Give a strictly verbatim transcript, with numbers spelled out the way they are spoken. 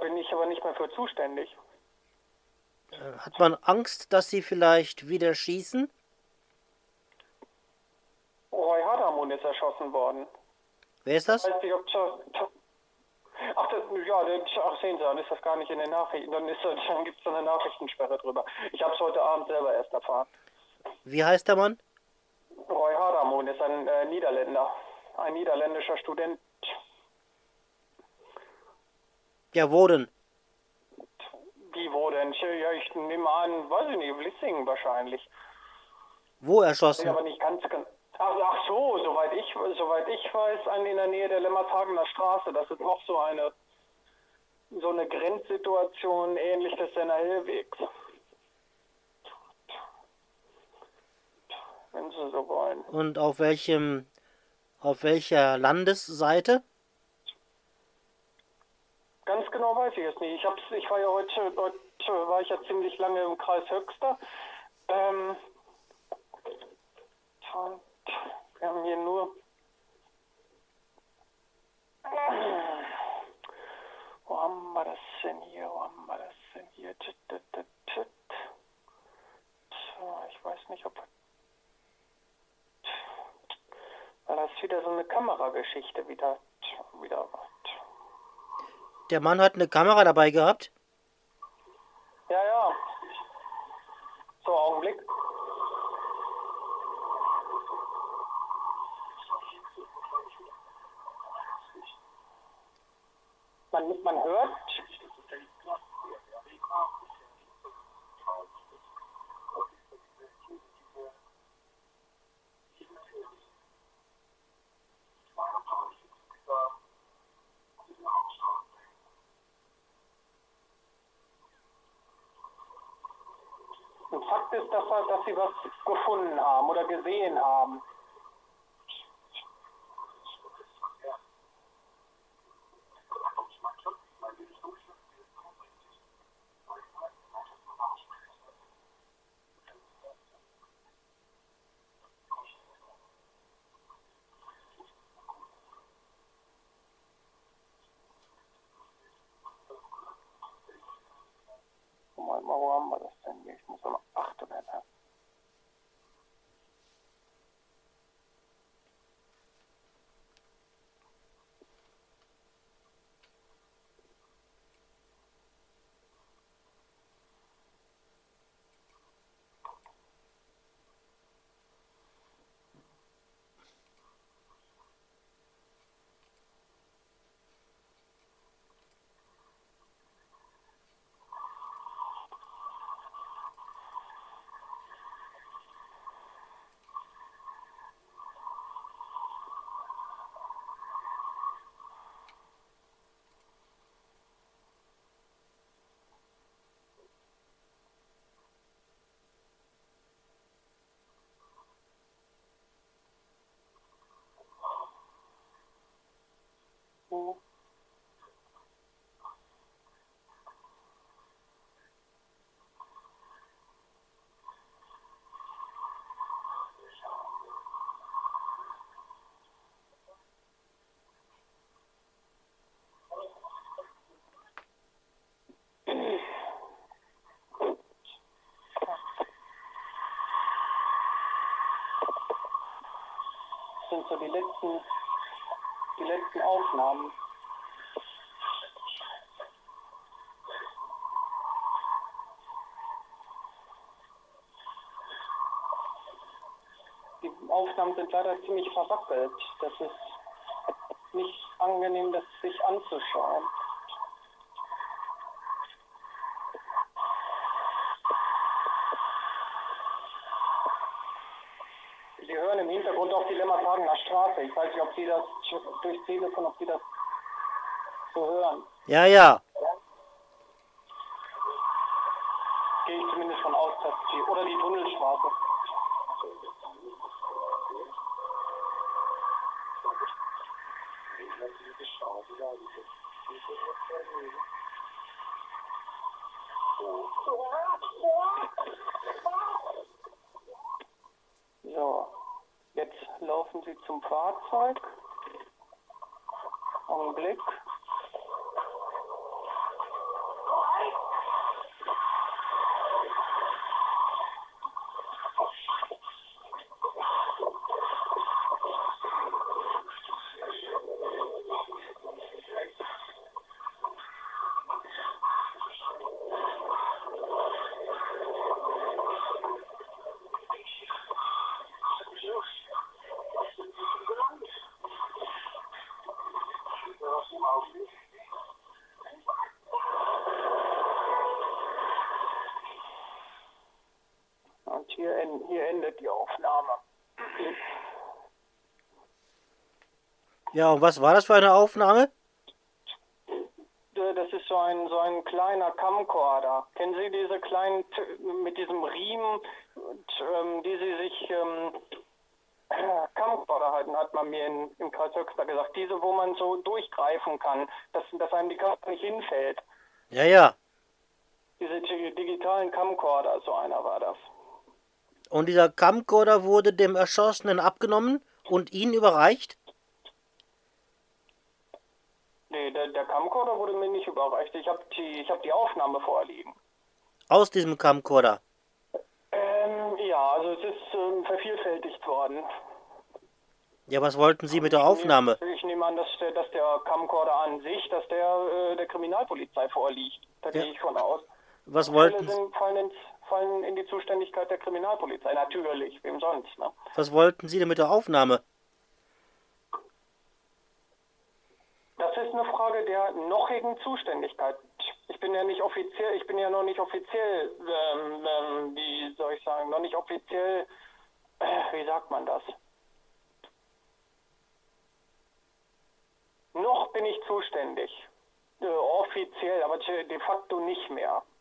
bin ich aber nicht mehr für zuständig. Äh, Hat man Angst, dass sie vielleicht wieder schießen? Roy Hadamun ist erschossen worden. Wer ist Ich das? weiß nicht, ob... Ach, das, ja, das, ach, sehen Sie, dann ist das gar nicht in den Nachrichten. Dann, ist, das- dann gibt es eine Nachrichtensperre drüber. Ich habe es heute Abend selber erst erfahren. Wie heißt der Mann? Roy Hadamun ist ein äh, Niederländer. Ein niederländischer Student. Ja, wo denn? Wie wo denn? Ja, ich nehme an, weiß ich nicht, Vlissingen wahrscheinlich. Wo Ich erschossen? aber nicht ganz genau. Ach, ach so, soweit ich, soweit ich weiß, an, in der Nähe der Lemmertagener Straße. Das ist noch so eine so eine Grenzsituation ähnlich des Senner Hillwegs. Wenn Sie so wollen. Und auf welchem, auf welcher Landesseite? Ganz genau weiß ich es nicht. Ich hab's, ich war ja heute, heute war ich ja ziemlich lange im Kreis Höxter. Ähm, wir haben hier nur wo haben wir das denn hier? Wo haben wir das denn hier? Tut, tut, tut, tut. Tja, ich weiß nicht, ob war das wieder so eine Kamerageschichte wieder wieder. Der Mann hat eine Kamera dabei gehabt. Ja, ja. So, Augenblick. Man, man hört. Und Fakt ist, dass, wir, dass sie was gefunden haben oder gesehen haben. Mal, mal, wo haben wir das denn hier? Ich muss mal achten. Ne? Hm. Das sind so die letzten, die letzten Aufnahmen. Die Aufnahmen sind leider ziemlich verwackelt. Das ist nicht angenehm, das sich anzuschauen. Sie hören im Hintergrund auch die Lemmertagener Straße. Ich weiß nicht, ob Sie das durchs Telefon, ob Sie das so hören. Ja, ja. Gehe ich zumindest von aus, dass die, oder die Tunnelstraße. So, jetzt laufen Sie zum Fahrzeug. Augenblick. hier, en, hier endet die Aufnahme. Ja, und was war das für eine Aufnahme? Das ist so ein, so ein kleiner Camcorder. Kennen Sie diese kleinen, mit diesem Riemen, ähm, die Sie sich, ähm, Camcorder halten, hat man mir in, im Kreis Höxter gesagt. Diese, wo man so durchgreifen kann, dass, dass einem die Kamera nicht hinfällt. Ja, ja. Diese digitalen Camcorder, so einer war das. Und dieser Camcorder wurde dem Erschossenen abgenommen und Ihnen überreicht? Nee, der, der Camcorder wurde mir nicht überreicht. Ich habe die, ich hab die Aufnahme vorliegen. Aus diesem Camcorder? Ähm, ja, also es ist ähm, vervielfältigt worden. Ja, was wollten Sie mit der Aufnahme? Ich nehme, ich nehme an, dass der, dass der Camcorder an sich, dass der äh, der Kriminalpolizei vorliegt. Da Ja. gehe ich von aus. Was Fälle wollten, sind, fallen, ins, fallen in die Zuständigkeit der Kriminalpolizei, natürlich, wem sonst, ne? was wollten Sie denn mit der Aufnahme? Das ist eine Frage der nochigen Zuständigkeit. Ich bin ja nicht offiziell, ich bin ja noch nicht offiziell, ähm, ähm, wie soll ich sagen, noch nicht offiziell, äh, wie sagt man das? Noch bin ich zuständig. Äh, offiziell, aber de facto nicht mehr.